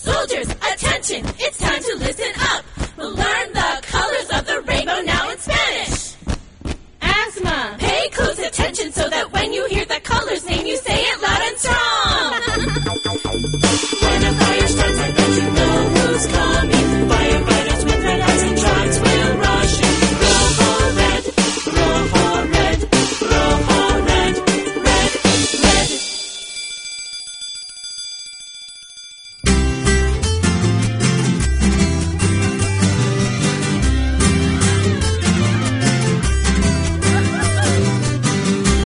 Soldiers, attention, it's time to listen up. We'll learn the colors of the rainbow now in Spanish. Asthma. Pay close attention so